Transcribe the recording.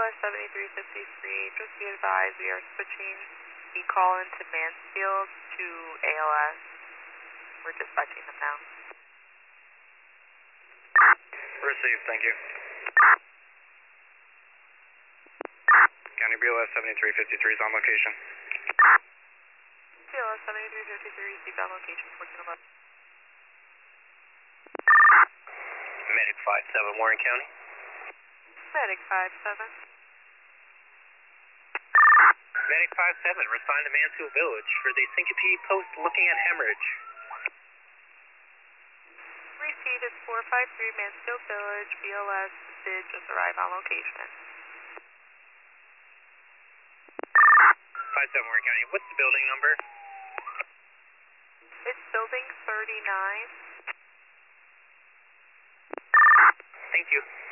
BLS 7353, just be advised we are switching the call into Mansfield to ALS. We're dispatching them now. Received, thank you. County BLS 7353 is on location. BLS 7353, received on location, 1411. Medic 57, Warren County. Medic 57. Medic 57, respond to Mansfield Village for the syncope post looking at hemorrhage. Received is 453 Mansfield Village, BLS did just arrive on location. 57 Warren County, what's the building number? It's building 39. Thank you.